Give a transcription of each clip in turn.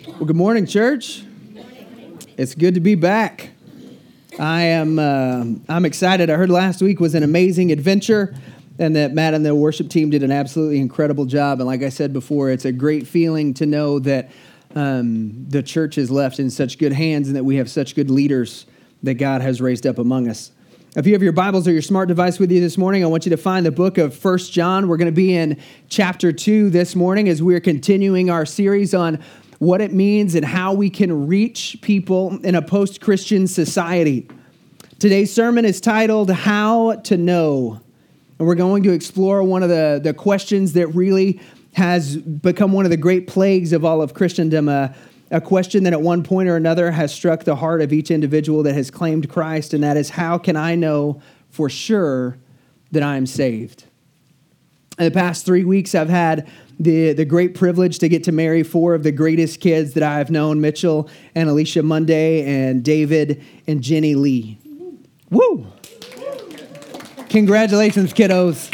Well, good morning, church. It's good to be back. I'm excited. I heard last week was an amazing adventure, and that Matt and the worship team did an absolutely incredible job. And like I said before, it's a great feeling to know that the church is left in such good hands, and that we have such good leaders that God has raised up among us. If you have your Bibles or your smart device with you this morning, I want you to find the book of 1 John. We're going to be in chapter 2 this morning as we're continuing our series on what it means and how we can reach people in a post-Christian society. Today's sermon is titled, How to Know. And we're going to explore one of the questions that really has become one of the great plagues of all of Christendom, a question that at one point or another has struck the heart of each individual that has claimed Christ, and that is, how can I know for sure that I am saved? In the past 3 weeks, I've had the great privilege to get to marry four of the greatest kids that I've known, Mitchell and Alicia Monday and David and Jenny Lee. Woo! Congratulations, kiddos.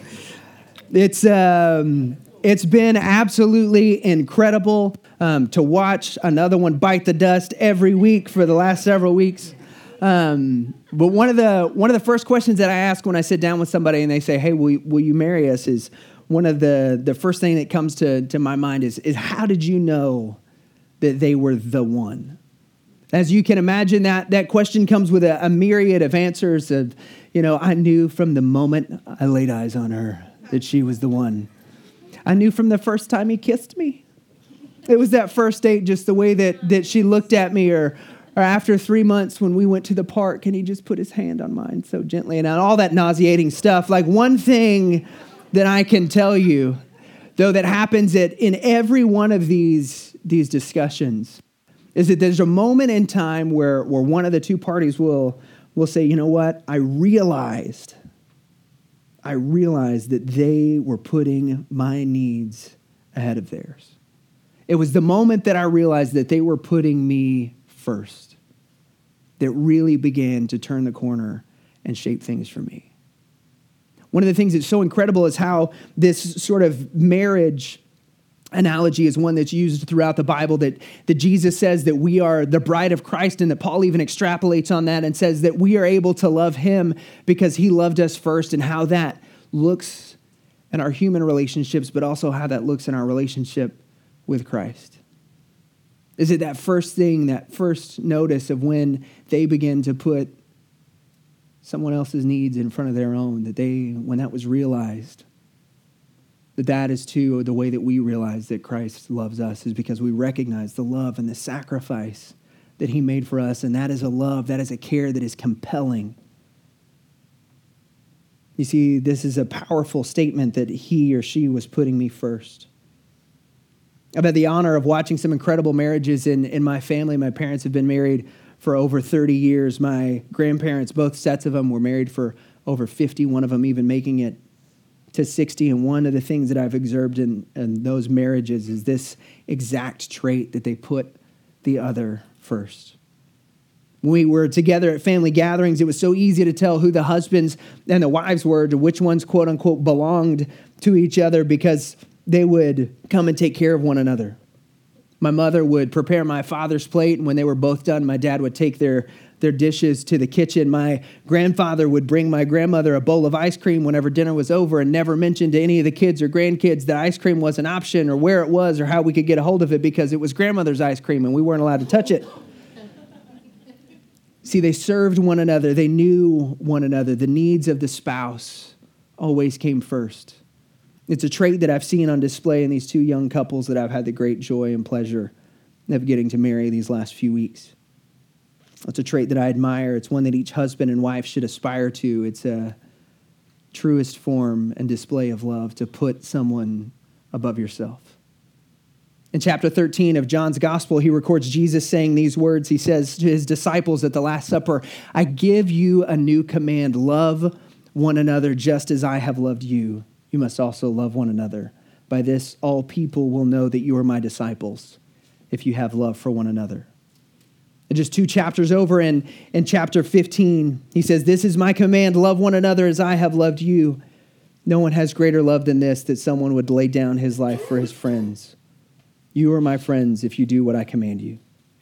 It's been absolutely incredible to watch another one bite the dust every week for the last several weeks. But one of the first questions that I ask when I sit down with somebody and they say, "Hey, will you marry us?" is one of the first thing that comes to my mind is how did you know that they were the one? As you can imagine, that question comes with a myriad of answers of, I knew from the moment I laid eyes on her that she was the one. I knew from the first time he kissed me. It was that first date, just the way that she looked at me, or after 3 months when we went to the park and he just put his hand on mine so gently, and all that nauseating stuff. Like, one thing that I can tell you, though, that happens in every one of these discussions is that there's a moment in time where one of the two parties will say, "You know what? I realized that they were putting my needs ahead of theirs. It was the moment that I realized that they were putting me first that really began to turn the corner and shape things for me." One of the things that's so incredible is how this sort of marriage analogy is one that's used throughout the Bible, that Jesus says that we are the bride of Christ, and that Paul even extrapolates on that and says that we are able to love him because he loved us first, and how that looks in our human relationships, but also how that looks in our relationship with Christ. Is it that first thing, that first notice of when they begin to put someone else's needs in front of their own, when that was realized, that is too the way that we realize that Christ loves us, is because we recognize the love and the sacrifice that he made for us, and that is a love, that is a care that is compelling. You see, this is a powerful statement that he or she was putting me first. I've had the honor of watching some incredible marriages in my family. My parents have been married for over 30 years. My grandparents, both sets of them, were married for over 50, one of them even making it to 60. And one of the things that I've observed in those marriages is this exact trait, that they put the other first. When we were together at family gatherings, it was so easy to tell who the husbands and the wives were, to which ones, quote unquote, belonged to each other, because they would come and take care of one another. My mother would prepare my father's plate, and when they were both done, my dad would take their dishes to the kitchen. My grandfather would bring my grandmother a bowl of ice cream whenever dinner was over, and never mention to any of the kids or grandkids that ice cream was an option, or where it was, or how we could get a hold of it, because it was grandmother's ice cream and we weren't allowed to touch it. See, they served one another. They knew one another. The needs of the spouse always came first. It's a trait that I've seen on display in these two young couples that I've had the great joy and pleasure of getting to marry these last few weeks. It's a trait that I admire. It's one that each husband and wife should aspire to. It's a truest form and display of love, to put someone above yourself. In chapter 13 of John's gospel, he records Jesus saying these words. He says to his disciples at the Last Supper, "I give you a new command. Love one another just as I have loved you. You must also love one another. By this, all people will know that you are my disciples, if you have love for one another." And just 2 chapters over in chapter 15, he says, "This is my command, love one another as I have loved you. No one has greater love than this, that someone would lay down his life for his friends. You are my friends if you do what I command you.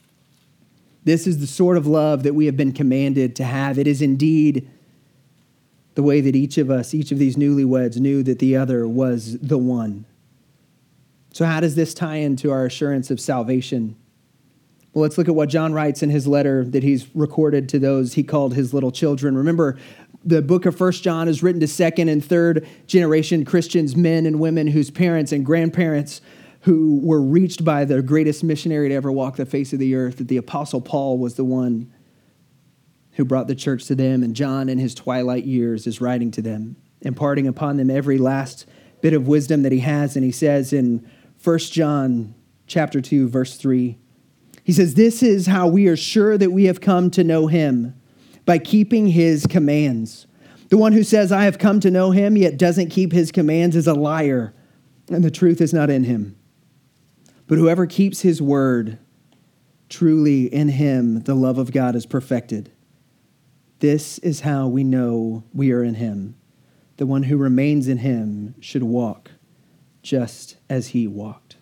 This is the sort of love that we have been commanded to have. It is indeed the way that each of these newlyweds knew that the other was the one. So how does this tie into our assurance of salvation? Well, let's look at what John writes in his letter that he's recorded to those he called his little children. Remember, the book of 1 John is written to second and third generation Christians, men and women whose parents and grandparents who were reached by the greatest missionary to ever walk the face of the earth, that the Apostle Paul was the one who brought the church to them. And John, in his twilight years, is writing to them, imparting upon them every last bit of wisdom that he has. And he says in 1 John chapter 2, verse 3, he says, "This is how we are sure that we have come to know him, by keeping his commands. The one who says, 'I have come to know him,' yet doesn't keep his commands is a liar, and the truth is not in him. But whoever keeps his word, truly in him the love of God is perfected. This is how we know we are in him. The one who remains in him should walk just as he walked."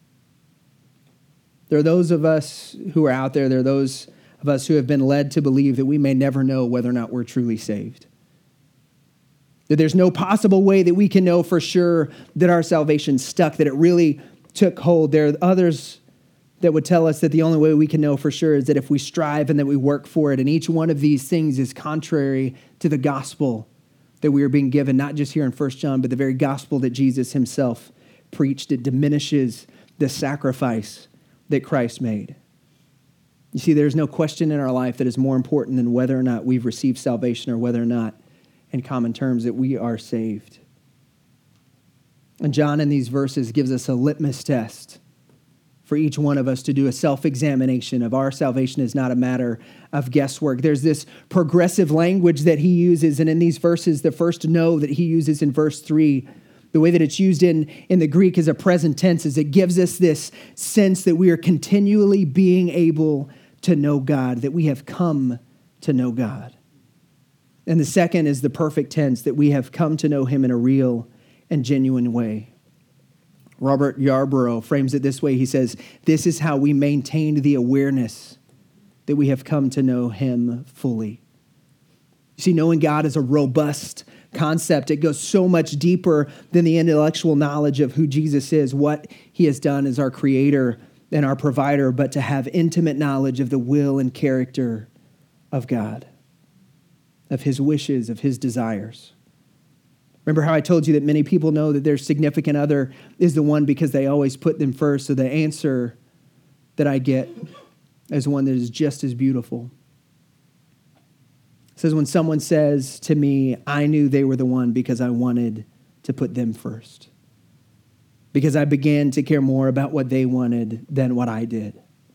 There are those of us who are out there, there are those of us who have been led to believe that we may never know whether or not we're truly saved. That there's no possible way that we can know for sure that our salvation stuck, that it really took hold. There are others that would tell us that the only way we can know for sure is that if we strive and that we work for it. And each one of these things is contrary to the gospel that we are being given, not just here in 1 John, but the very gospel that Jesus himself preached. It diminishes the sacrifice that Christ made. You see, there's no question in our life that is more important than whether or not we've received salvation or whether or not, in common terms, that we are saved. And John in these verses gives us a litmus test for each one of us to do a self-examination of our salvation is not a matter of guesswork. There's this progressive language that he uses, and in these verses, the first "no" that he uses in verse 3, the way that it's used in the Greek is a present tense, is it gives us this sense that we are continually being able to know God, that we have come to know God. And the second is the perfect tense, that we have come to know him in a real and genuine way. Robert Yarborough frames it this way. He says, "This is how we maintain the awareness that we have come to know him fully." You see, knowing God is a robust concept. It goes so much deeper than the intellectual knowledge of who Jesus is, what he has done as our creator and our provider, but to have intimate knowledge of the will and character of God, of his wishes, of his desires. Remember how I told you that many people know that their significant other is the one because they always put them first. So the answer that I get is one that is just as beautiful. It says, when someone says to me, "I knew they were the one because I wanted to put them first, because I began to care more about what they wanted than what I did."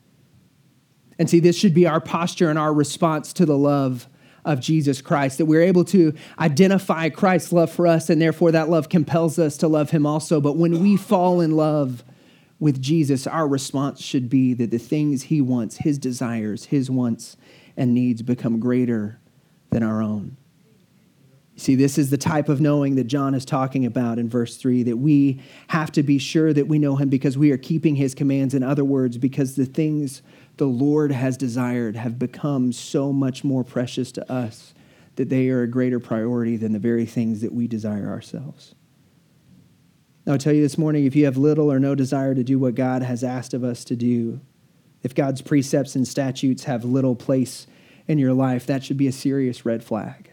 And see, this should be our posture and our response to the love of Jesus Christ, that we're able to identify Christ's love for us, and therefore that love compels us to love him also. But when we fall in love with Jesus, our response should be that the things he wants, his desires, his wants and needs become greater than our own. You see, this is the type of knowing that John is talking about in verse 3, that we have to be sure that we know him because we are keeping his commands. In other words, because the things the Lord has desired have become so much more precious to us that they are a greater priority than the very things that we desire ourselves. Now, I'll tell you this morning, if you have little or no desire to do what God has asked of us to do, if God's precepts and statutes have little place in your life, that should be a serious red flag.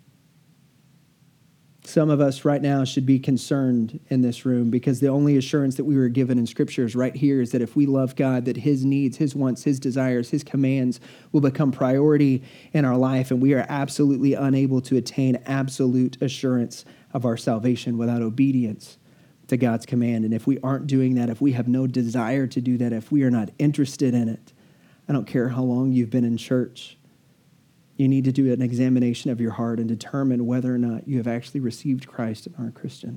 Some of us right now should be concerned in this room because the only assurance that we were given in Scripture is right here, is that if we love God, that his needs, his wants, his desires, his commands will become priority in our life, and we are absolutely unable to attain absolute assurance of our salvation without obedience to God's command. And if we aren't doing that, if we have no desire to do that, if we are not interested in it, I don't care how long you've been in church, you need to do an examination of your heart and determine whether or not you have actually received Christ and are a Christian.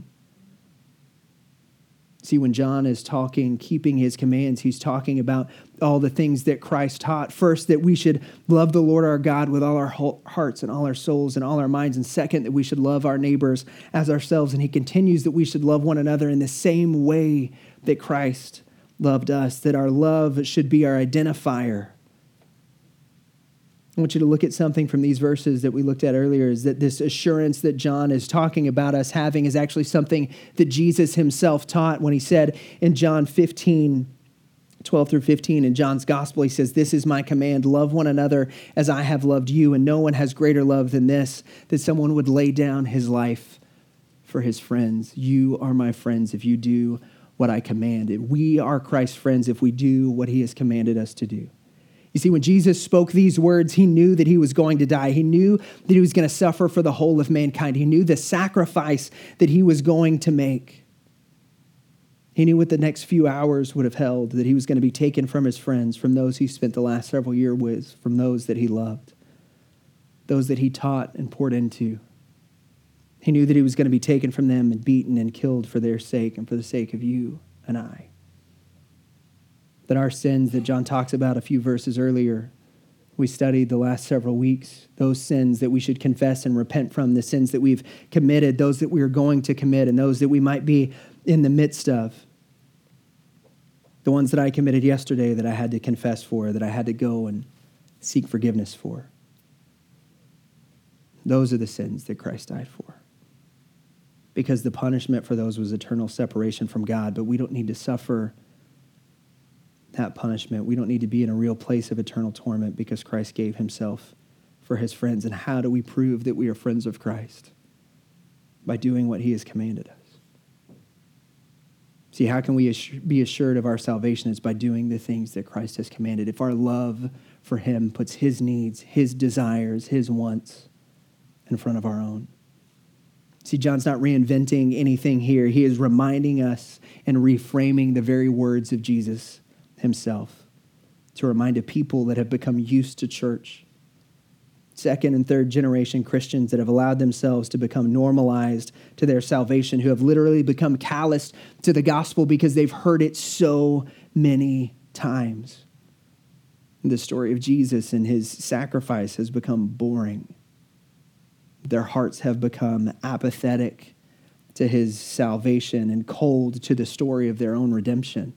See, when John is talking, keeping his commands, he's talking about all the things that Christ taught. First, that we should love the Lord our God with all our hearts and all our souls and all our minds. And second, that we should love our neighbors as ourselves. And he continues that we should love one another in the same way that Christ loved us, that our love should be our identifier. I want you to look at something from these verses that we looked at earlier, is that this assurance that John is talking about us having is actually something that Jesus himself taught when he said in John 15, 12 through 15, in John's gospel, he says, "This is my command, love one another as I have loved you, and no one has greater love than this, that someone would lay down his life for his friends. You are my friends if you do what I commanded." We are Christ's friends if we do what he has commanded us to do. You see, when Jesus spoke these words, he knew that he was going to die. He knew that he was going to suffer for the whole of mankind. He knew the sacrifice that he was going to make. He knew what the next few hours would have held, that he was going to be taken from his friends, from those he spent the last several years with, from those that he loved, those that he taught and poured into. He knew that he was going to be taken from them and beaten and killed for their sake and for the sake of you and I. That our sins that John talks about a few verses earlier, we studied the last several weeks, those sins that we should confess and repent from, the sins that we've committed, those that we are going to commit, and those that we might be in the midst of. The ones that I committed yesterday that I had to confess for, that I had to go and seek forgiveness for. Those are the sins that Christ died for. Because the punishment for those was eternal separation from God, but we don't need to suffer that punishment. We don't need to be in a real place of eternal torment because Christ gave himself for his friends. And how do we prove that we are friends of Christ? By doing what he has commanded us. See, how can we be assured of our salvation? It's by doing the things that Christ has commanded. If our love for him puts his needs, his desires, his wants in front of our own. See, John's not reinventing anything here. He is reminding us and reframing the very words of Jesus himself to remind a people that have become used to church. Second and third generation Christians that have allowed themselves to become normalized to their salvation, who have literally become calloused to the gospel because they've heard it so many times. The story of Jesus and his sacrifice has become boring. Their hearts have become apathetic to his salvation and cold to the story of their own redemption.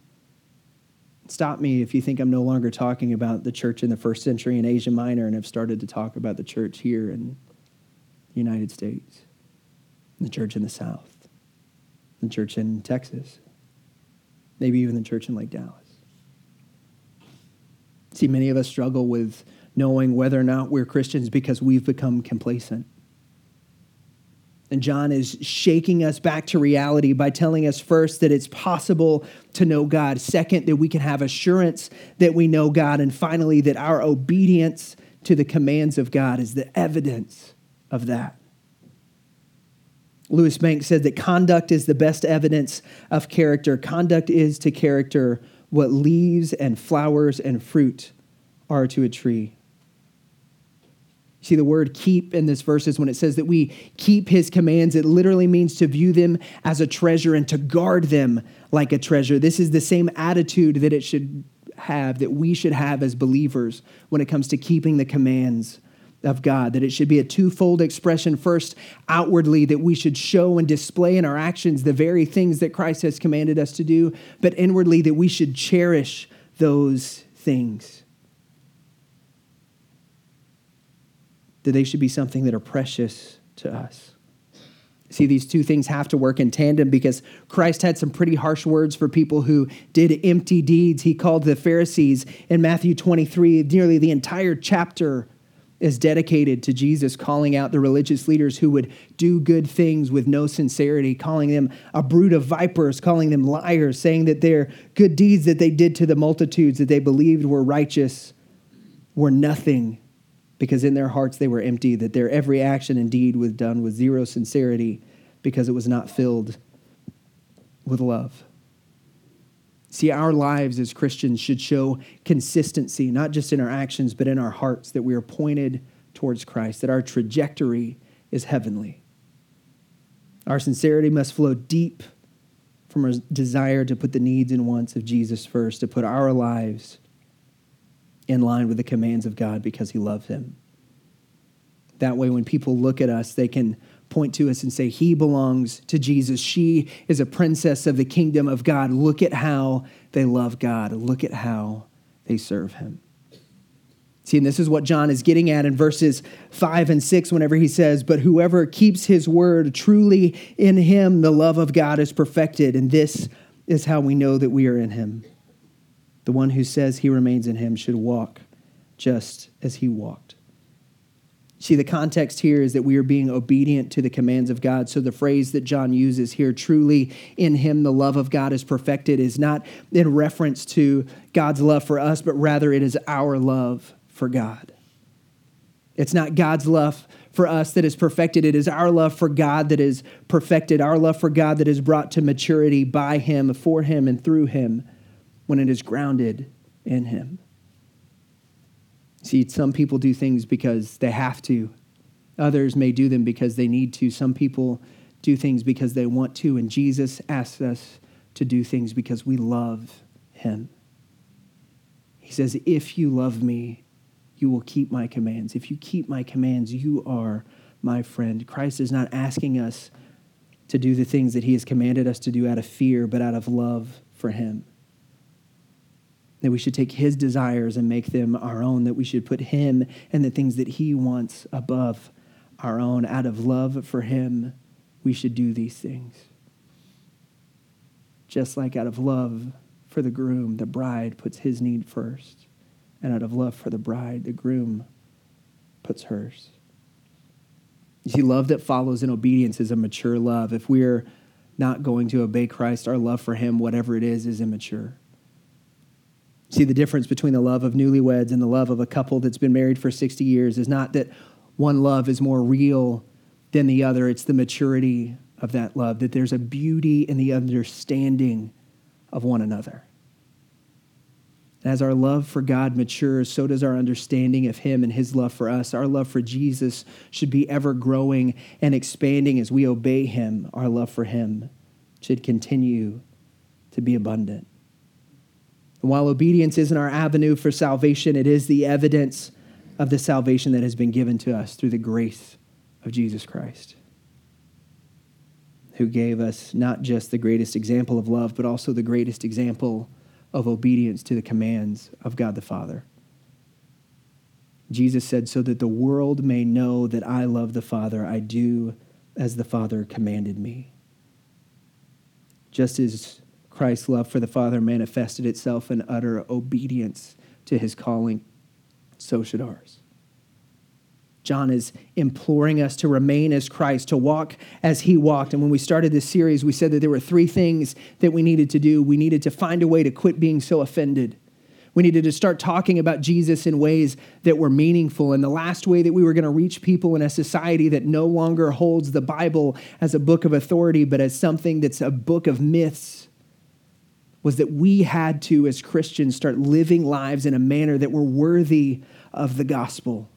Stop me if you think I'm no longer talking about the church in the first century in Asia Minor and have started to talk about the church here in the United States, the church in the South, the church in Texas, maybe even the church in Lake Dallas. See, many of us struggle with knowing whether or not we're Christians because we've become complacent. And John is shaking us back to reality by telling us first that it's possible to know God. Second, that we can have assurance that we know God. And finally, that our obedience to the commands of God is the evidence of that. Lewis Banks said that conduct is the best evidence of character. Conduct is to character what leaves and flowers and fruit are to a tree. See, the word keep in this verse is when it says that we keep his commands, it literally means to view them as a treasure and to guard them like a treasure. This is the same attitude that it should have, that we should have as believers when it comes to keeping the commands of God, that it should be a twofold expression. First, outwardly, that we should show and display in our actions the very things that Christ has commanded us to do, but inwardly, that we should cherish those things. That they should be something that are precious to us. See, these two things have to work in tandem because Christ had some pretty harsh words for people who did empty deeds. He called the Pharisees in Matthew 23, nearly the entire chapter is dedicated to Jesus calling out the religious leaders who would do good things with no sincerity, calling them a brood of vipers, calling them liars, saying that their good deeds that they did to the multitudes that they believed were righteous were nothing, because in their hearts they were empty, that their every action and deed was done with zero sincerity because it was not filled with love. See, our lives as Christians should show consistency, not just in our actions, but in our hearts, that we are pointed towards Christ, that our trajectory is heavenly. Our sincerity must flow deep from our desire to put the needs and wants of Jesus first, to put our lives in line with the commands of God because he loves him. That way, when people look at us, they can point to us and say, he belongs to Jesus. She is a princess of the kingdom of God. Look at how they love God. Look at how they serve him. See, and this is what John is getting at in verses 5 and 6 whenever he says, but whoever keeps his word, truly in him the love of God is perfected. And this is how we know that we are in him. The one who says he remains in him should walk just as he walked. See, the context here is that we are being obedient to the commands of God. So the phrase that John uses here, truly in him the love of God is perfected, is not in reference to God's love for us, but rather it is our love for God. It's not God's love for us that is perfected. It is our love for God that is perfected, our love for God that is brought to maturity by him, for him, and through him when it is grounded in him. See, some people do things because they have to. Others may do them because they need to. Some people do things because they want to. And Jesus asks us to do things because we love him. He says, if you love me, you will keep my commands. If you keep my commands, you are my friend. Christ is not asking us to do the things that he has commanded us to do out of fear, but out of love for him. That we should take his desires and make them our own, that we should put him and the things that he wants above our own. Out of love for him, we should do these things. Just like out of love for the groom, the bride puts his need first. And out of love for the bride, the groom puts hers. You see, love that follows in obedience is a mature love. If we're not going to obey Christ, our love for him, whatever it is immature. See, the difference between the love of newlyweds and the love of a couple that's been married for 60 years is not that one love is more real than the other. It's the maturity of that love, that there's a beauty in the understanding of one another. As our love for God matures, so does our understanding of him and his love for us. Our love for Jesus should be ever growing and expanding as we obey him. Our love for him should continue to be abundant. And while obedience isn't our avenue for salvation, it is the evidence of the salvation that has been given to us through the grace of Jesus Christ, who gave us not just the greatest example of love, but also the greatest example of obedience to the commands of God the Father. Jesus said, so that the world may know that I love the Father, I do as the Father commanded me. Just as Christ's love for the Father manifested itself in utter obedience to his calling, so should ours. John is imploring us to remain as Christ, to walk as he walked. And when we started this series, we said that there were 3 things that we needed to do. We needed to find a way to quit being so offended. We needed to start talking about Jesus in ways that were meaningful. And the last way that we were going to reach people in a society that no longer holds the Bible as a book of authority, but as something that's a book of myths, was that we had to, as Christians, start living lives in a manner that were worthy of the gospel.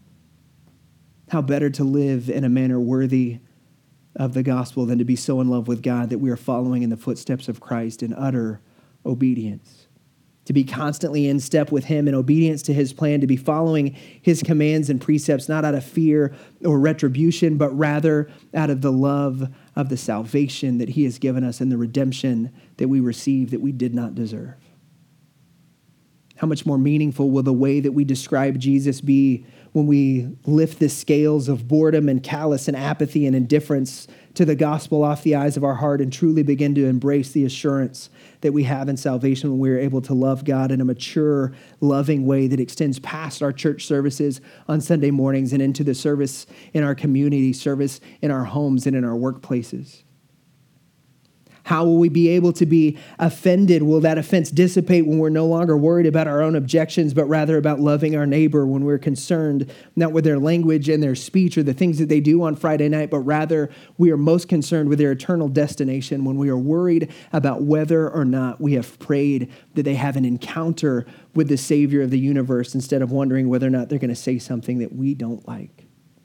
How better to live in a manner worthy of the gospel than to be so in love with God that we are following in the footsteps of Christ in utter obedience. To be constantly in step with him in obedience to his plan, to be following his commands and precepts, not out of fear or retribution, but rather out of the love of the salvation that he has given us and the redemption that we receive that we did not deserve. How much more meaningful will the way that we describe Jesus be when we lift the scales of boredom and callous and apathy and indifference to the gospel off the eyes of our heart and truly begin to embrace the assurance that we have in salvation when we are able to love God in a mature, loving way that extends past our church services on Sunday mornings and into the service in our community, service in our homes and in our workplaces. How will we be able to be offended? Will that offense dissipate when we're no longer worried about our own objections, but rather about loving our neighbor, when we're concerned not with their language and their speech or the things that they do on Friday night, but rather we are most concerned with their eternal destination, when we are worried about whether or not we have prayed that they have an encounter with the Savior of the universe instead of wondering whether or not they're going to say something that we don't like?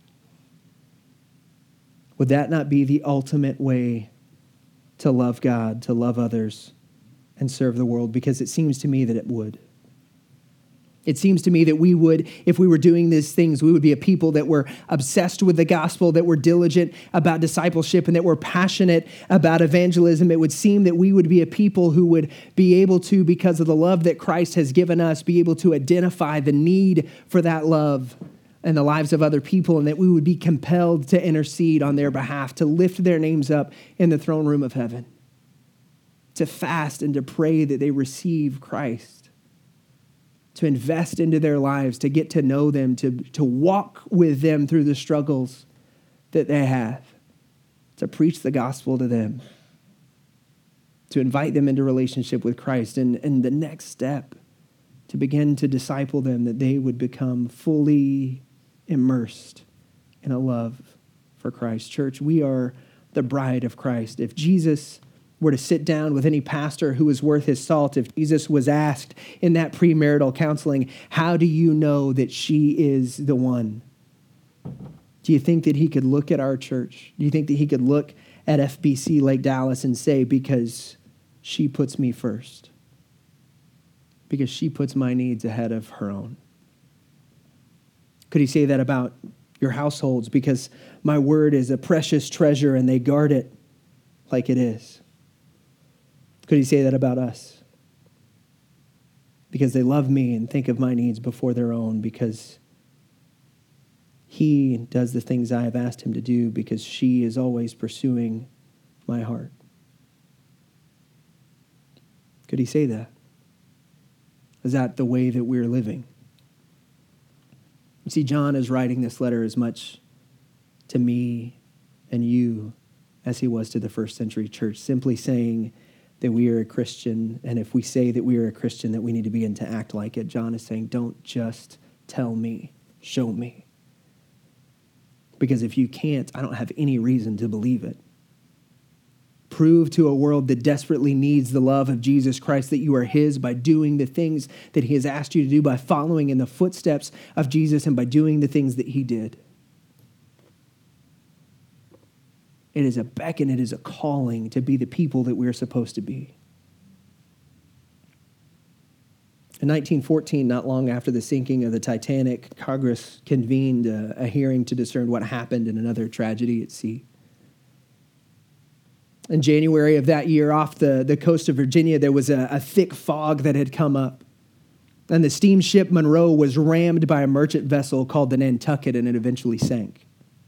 Would that not be the ultimate way to love God, to love others, and serve the world? Because it seems to me that it would. It seems to me that we would, if we were doing these things, we would be a people that were obsessed with the gospel, that were diligent about discipleship, and that were passionate about evangelism. It would seem that we would be a people who would be able to, because of the love that Christ has given us, be able to identify the need for that love in the lives of other people, and that we would be compelled to intercede on their behalf, to lift their names up in the throne room of heaven, to fast and to pray that they receive Christ, to invest into their lives, to get to know them, to walk with them through the struggles that they have, to preach the gospel to them, to invite them into relationship with Christ, and the next step, to begin to disciple them, that they would become fully immersed in a love for Christ. Church, we are the bride of Christ. If Jesus were to sit down with any pastor who was worth his salt, if Jesus was asked in that premarital counseling, how do you know that she is the one? Do you think that he could look at our church? Do you think that he could look at FBC Lake Dallas and say, because she puts me first, because she puts my needs ahead of her own? Could he say that about your households? Because my word is a precious treasure and they guard it like it is. Could he say that about us? Because they love me and think of my needs before their own, because he does the things I have asked him to do, because she is always pursuing my heart. Could he say that? Is that the way that we're living? You see, John is writing this letter as much to me and you as he was to the first century church, simply saying that we are a Christian, and if we say that we are a Christian, that we need to begin to act like it. John is saying, don't just tell me, show me. Because if you can't, I don't have any reason to believe it. Prove to a world that desperately needs the love of Jesus Christ that you are his by doing the things that he has asked you to do, by following in the footsteps of Jesus, and by doing the things that he did. It is a beckon, it is a calling to be the people that we're supposed to be. In 1914, not long after the sinking of the Titanic, Congress convened a hearing to discern what happened in another tragedy at sea. In January of that year, off the coast of Virginia, there was a thick fog that had come up. And the steamship Monroe was rammed by a merchant vessel called the Nantucket, and it eventually sank.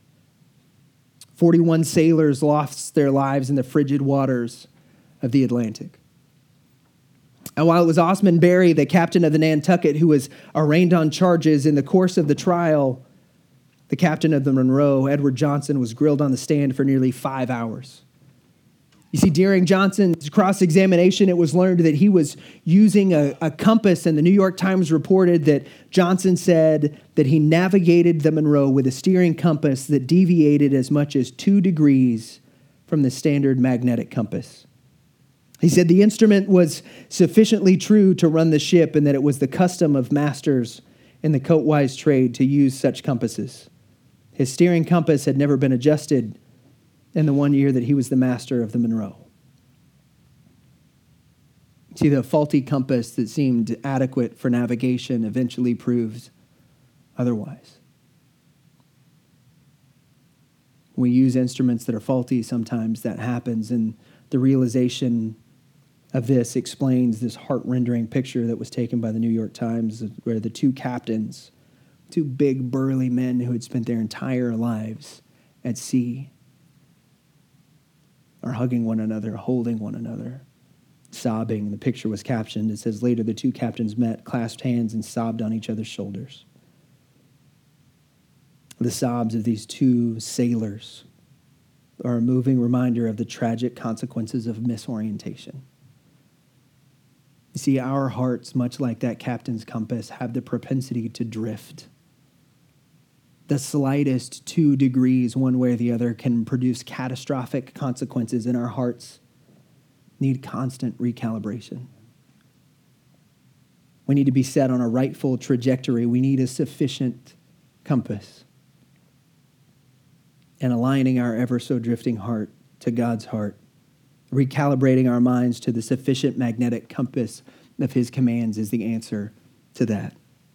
41 sailors lost their lives in the frigid waters of the Atlantic. And while it was Osmond Berry, the captain of the Nantucket, who was arraigned on charges, in the course of the trial, the captain of the Monroe, Edward Johnson, was grilled on the stand for nearly 5 hours. You see, during Johnson's cross-examination, it was learned that he was using a compass, and the New York Times reported that Johnson said that he navigated the Monroe with a steering compass that deviated as much as 2 degrees from the standard magnetic compass. He said the instrument was sufficiently true to run the ship, and that it was the custom of masters in the coatwise trade to use such compasses. His steering compass had never been adjusted in the 1 year that he was the master of the Monroe. See, the faulty compass that seemed adequate for navigation eventually proved otherwise. We use instruments that are faulty, sometimes that happens, and the realization of this explains this heart-rendering picture that was taken by the New York Times, where the 2 captains, 2 big burly men who had spent their entire lives at sea, are hugging one another, holding one another, sobbing. The picture was captioned. It says, later the 2 captains met, clasped hands, and sobbed on each other's shoulders. The sobs of these 2 sailors are a moving reminder of the tragic consequences of misorientation. You see, our hearts, much like that captain's compass, have the propensity to drift. The slightest 2 degrees one way or the other can produce catastrophic consequences, and our hearts need constant recalibration. We need to be set on a rightful trajectory. We need a sufficient compass. And aligning our ever so drifting heart to God's heart, recalibrating our minds to the sufficient magnetic compass of his commands is the answer to that.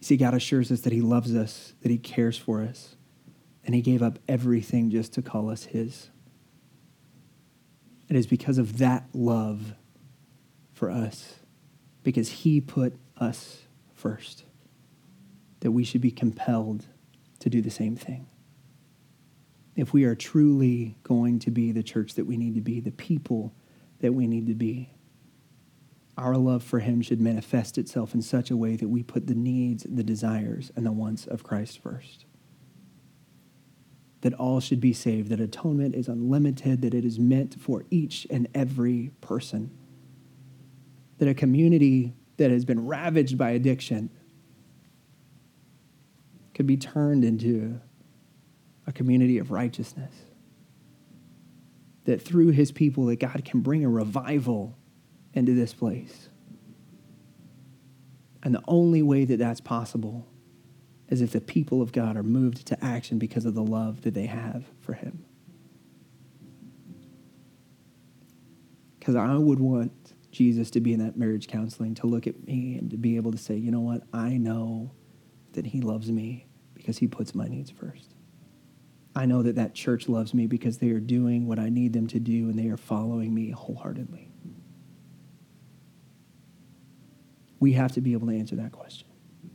You see, God assures us that he loves us, that he cares for us, and he gave up everything just to call us his. It is because of that love for us, because he put us first, that we should be compelled to do the same thing. If we are truly going to be the church that we need to be, the people that we need to be, our love for him should manifest itself in such a way that we put the needs, the desires, and the wants of Christ first. That all should be saved, that atonement is unlimited, that it is meant for each and every person. That a community that has been ravaged by addiction could be turned into a community of righteousness. That through his people, that God can bring a revival into this place. And the only way that that's possible is if the people of God are moved to action because of the love that they have for him. Because I would want Jesus to be in that marriage counseling, to look at me and to be able to say, you know what, I know that he loves me because he puts my needs first. I know that that church loves me because they are doing what I need them to do and they are following me wholeheartedly. We have to be able to answer that question.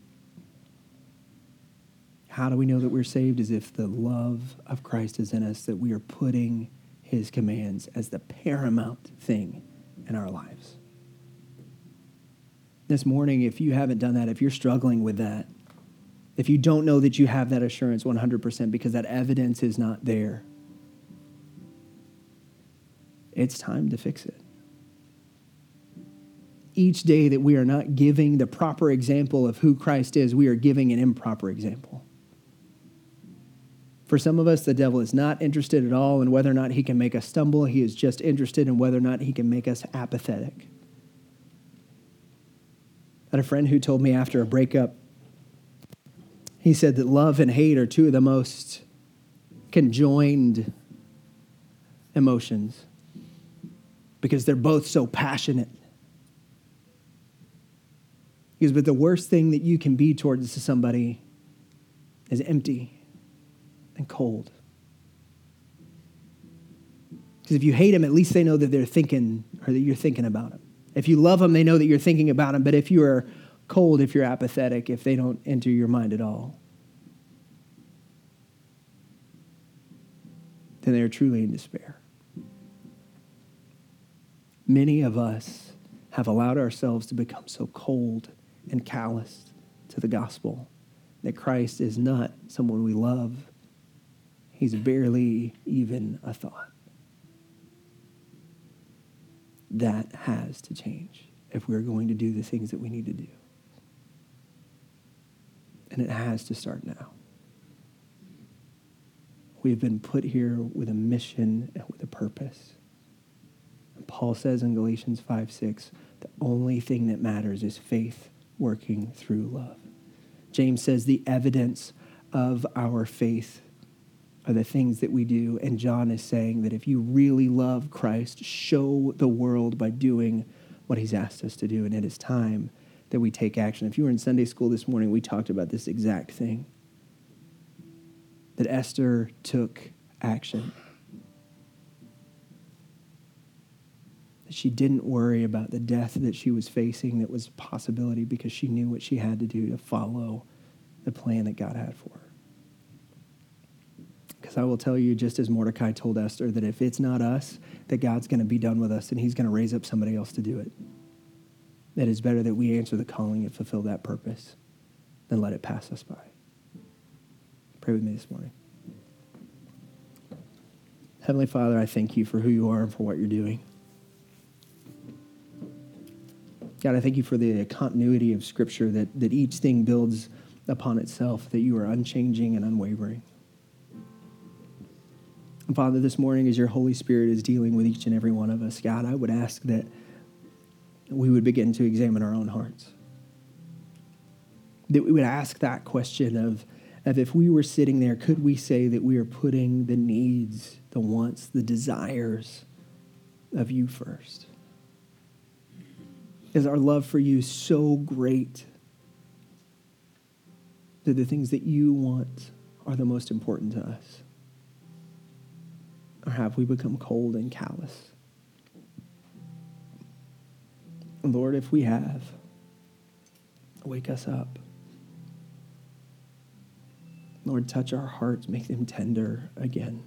How do we know that we're saved? Is if the love of Christ is in us, that we are putting his commands as the paramount thing in our lives. This morning, if you haven't done that, if you're struggling with that, if you don't know that you have that assurance 100% because that evidence is not there, it's time to fix it. Each day that we are not giving the proper example of who Christ is, we are giving an improper example. For some of us, the devil is not interested at all in whether or not he can make us stumble. He is just interested in whether or not he can make us apathetic. I had a friend who told me after a breakup, he said that love and hate are two of the most conjoined emotions because they're both so passionate. Because, but the worst thing that you can be towards somebody is empty and cold. Because if you hate them, at least they know that they're thinking or that you're thinking about them. If you love them, they know that you're thinking about them. But if you are cold, if you're apathetic, if they don't enter your mind at all, then they are truly in despair. Many of us have allowed ourselves to become so cold and calloused to the gospel that Christ is not someone we love. He's barely even a thought. That has to change if we're going to do the things that we need to do. And it has to start now. We've been put here with a mission and with a purpose. And Paul says in Galatians 5:6, the only thing that matters is faith working through love. James says the evidence of our faith are the things that we do. And John is saying that if you really love Christ, show the world by doing what he's asked us to do. And it is time that we take action. If you were in Sunday school this morning, we talked about this exact thing. That Esther took action. That she didn't worry about the death that she was facing that was a possibility because she knew what she had to do to follow the plan that God had for her. Because I will tell you, just as Mordecai told Esther, that if it's not us, that God's going to be done with us and he's going to raise up somebody else to do it. That it's better that we answer the calling and fulfill that purpose than let it pass us by. Pray with me this morning. Heavenly Father, I thank you for who you are and for what you're doing. God, I thank you for the continuity of Scripture, that each thing builds upon itself, that you are unchanging and unwavering. And Father, this morning as your Holy Spirit is dealing with each and every one of us, God, I would ask that we would begin to examine our own hearts. That we would ask that question of if we were sitting there, could we say that we are putting the needs, the wants, the desires of you first? Is our love for you so great that the things that you want are the most important to us? Or have we become cold and callous? Lord, if we have, wake us up. Lord, touch our hearts, make them tender again.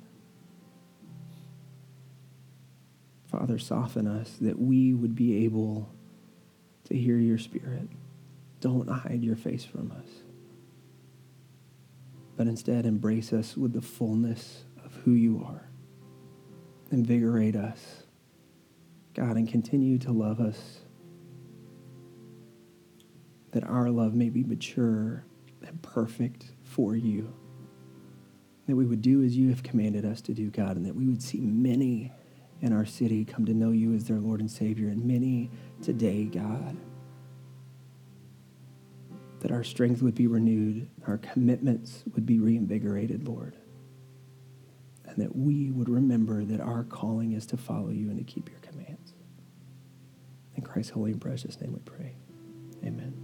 Father, soften us that we would be able to hear your Spirit. Don't hide your face from us, but instead embrace us with the fullness of who you are. Invigorate us, God, and continue to love us, that our love may be mature and perfect for you, that we would do as you have commanded us to do, God, and that we would see many in our city come to know you as their Lord and Savior, and many today, God, that our strength would be renewed, our commitments would be reinvigorated, Lord, and that we would remember that our calling is to follow you and to keep your commands. In Christ's holy and precious name we pray. Amen.